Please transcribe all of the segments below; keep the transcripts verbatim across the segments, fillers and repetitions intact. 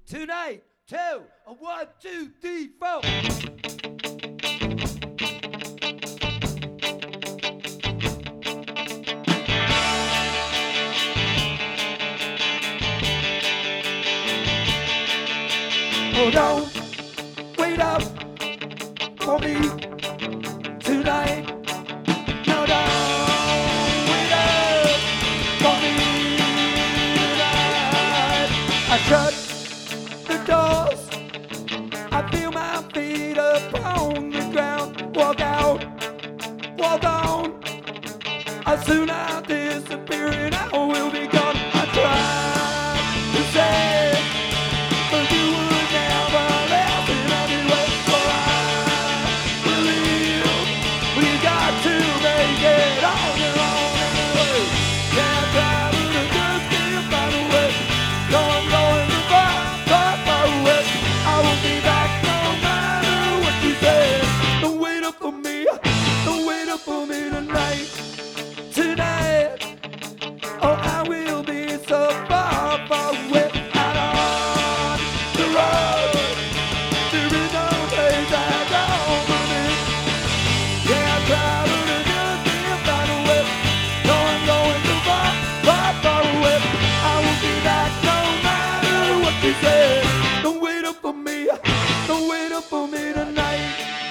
tonight. Two, a one, two, three, four. Oh, don't wait up for me tonight. No, don't wait up for me tonight. I shut the doors. I feel my feet upon the ground. Walk out, walk on. As soon as I disappear and I will be gone. I try to say, but you would never let it anyway. So I believe we got to make it on and on anyway. Can't try to just can't find a way. No, I'm going to far, far, far away. I won't be back no matter what you say. Don't wait up for me, don't wait up for me tonight, tonight. Oh, I will be so far, far away. Out on the road, there is no place I don't believe. Yeah, I try to just can't find a way. No, I'm going too far, far, far away. I will be back no matter what you say. Don't wait up for me, don't wait up for me tonight.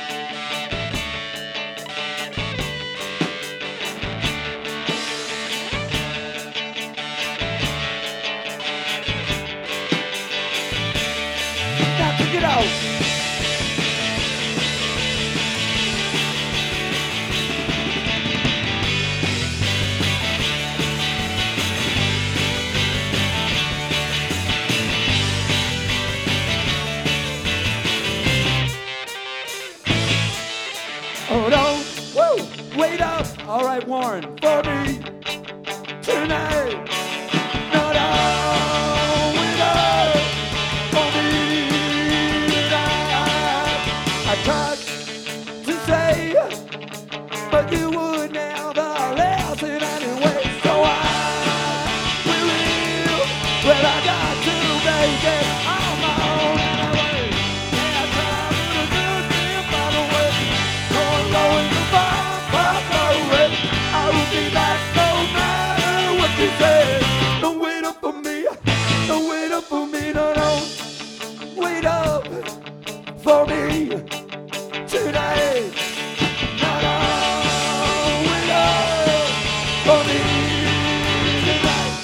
Now check it out. Oh, don't woo, wait up. All right, Warren, for me tonight. No, don't wait up for me tonight. I tried to say, but you would never listen anyway. So I will live, well, I got to make it on my own anyway. Yeah, I tried to just can't find a way. No, I'm going too far, far, far away. I will be back no matter what you say. Don't wait up for me, don't wait up for me, no, no. Wait up for me tonight. No, no, wait up for me tonight.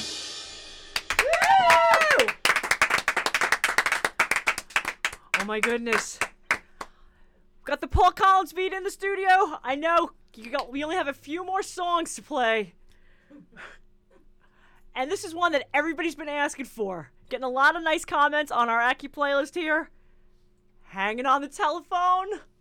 Oh my goodness. Got the Paul Collins beat in the studio. I know you got, we only have a few more songs to play. And this is one that everybody's been asking for. Getting a lot of nice comments on our Aki playlist here. Hanging on the Telephone